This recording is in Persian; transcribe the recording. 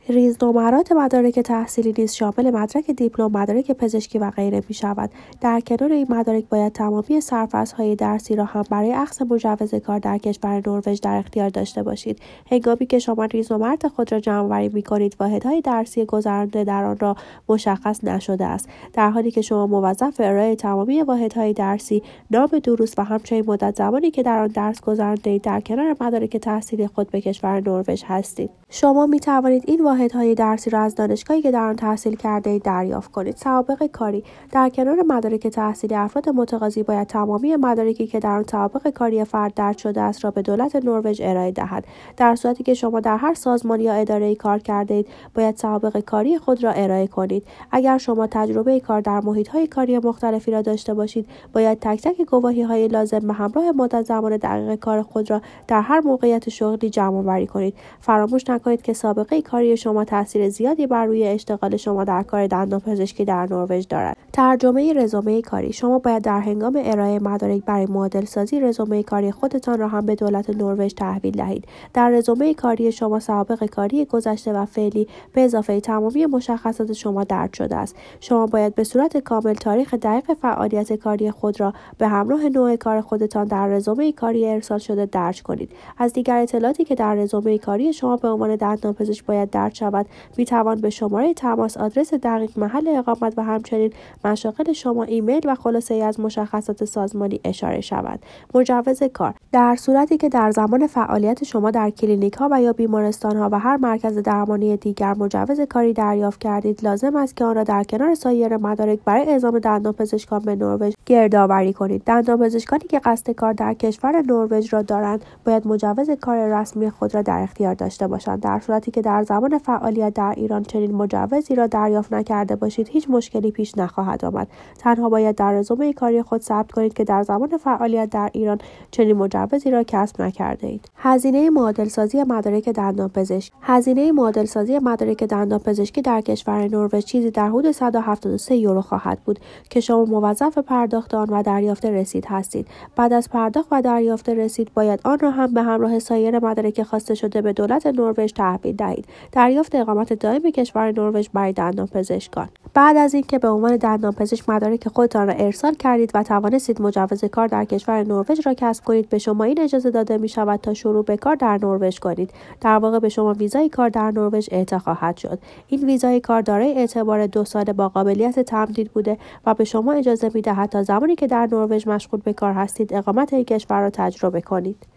ریزنمرات مدارک تحصیلی نیز شامل مدرک دیپلم، مدارک پزشکی و غیره می‌شود. در کنار این مدارک باید تمامی سرفصل‌های درسی را هم برای اخذ مجوز کار در کشور نروژ در اختیار داشته باشید. هنگامی که شما ریزنمرات خود را جمع‌آوری می‌کنید، واحدهای درسی گذرانده در آن را مشخص نشده است، در حالی که شما موظف ارائه تمامی واحدهای درسی، نام دروس و همچنین مدت زمانی که در آن درس گذرانده‌اید در کنار مدارک تحصیلی خود به کشور نروژ هستید. شما می‌توانید این واحدهای درسی را از دانشگاهی که در آن تحصیل کرده‌اید دریافت کنید. سوابق کاری: در کنار مدارک تحصیلی، افراد متقاضی باید تمامی مدارکی که در آن سوابق کاری فرد درج شده است را به دولت نروژ ارائه دهد. در صورتی که شما در هر سازمان یا اداره‌ای کار کرده‌اید، باید سوابق کاری خود را ارائه کنید. اگر شما تجربه کار در محیط‌های کاری مختلفی را داشته باشید، باید تک تک گواهی‌های لازم به همراه مدت زمان دقیق کار خود را در هر موقعیت شغلی جمع‌آوری کنید. فراموش نکنید که سابقه کاری شما تاثیر زیادی بر روی اشتغال شما در کار دندانپزشکی در نروژ دارد. ترجمه رزومه کاری: شما باید در هنگام ارائه مدارک برای معادل سازی رزومه کاری خودتان را هم به دولت نروژ تحویل دهید. در رزومه کاری شما سوابق کاری گذشته و فعلی به اضافه تمامی مشخصات شما درج شده است. شما باید به صورت کامل تاریخ دقیق فعالیت کاری خود را به همراه نوع کار خودتان در رزومه کاری ارسال شده درج کنید. از دیگر اطلاعاتی که در رزومه کاری شما به عنوان دندانپزشک باید درج شود، میتوان به شماره تماس، آدرس دقیق، محل اقامت و همچنین مشاغل شما، ایمیل و خلاصه‌ای از مشخصات سازمانی اشاره شود. مجوز کار: در صورتی که در زمان فعالیت شما در کلینیک‌ها و یا بیمارستان‌ها و هر مرکز درمانی دیگر مجوز کاری دریافت کردید، لازم است که آن را در کنار سایر مدارک برای اعزام دندانپزشکان به نروژ گردآوری کنید. دندانپزشکانی که قصد کار در کشور نروژ را دارند، باید مجوز کار رسمی خود را در اختیار داشته باشند. در صورتی که در زمان فعالیت در ایران چنین مجوزی را دریافت نکرده باشید، هیچ مشکلی پیش نخواهد آمد. تنها باید در رزومه کاری خود ثبت کنید که در زمان فعالیت در ایران چنین مجوزی را کسب نکرده اید. هزینه معادل‌سازی مدارک دندانپزشک: هزینه معادل‌سازی مدارک دندانپزشکی در کشور نروژ چیزی در حدود 173 یورو خواهد بود که شما موظف پرداخت آن و دریافت رسید هستید. بعد از پرداخت و دریافت رسید، باید آن را هم به همراه سایر مدارک خواسته شده به دولت نروژ تحویل دهید. دریافت اقامت دائم کشور نروژ برای دندانپزشکان: بعد از اینکه به عنوان دندانپزشک مدارک خودتان را ارسال کردید و توانستید مجوز کار در کشور نروژ را کسب کنید، به شما این اجازه داده می شود تا شروع به کار در نروژ کنید. در واقع به شما ویزای کار در نروژ اعطا خواهد شد. این ویزای کار دارای اعتبار 2 ساله با قابلیت تمدید بوده و به شما اجازه می دهد تا زمانی که در نروژ مشغول به کار هستید، اقامت این کشور را تجربه کنید.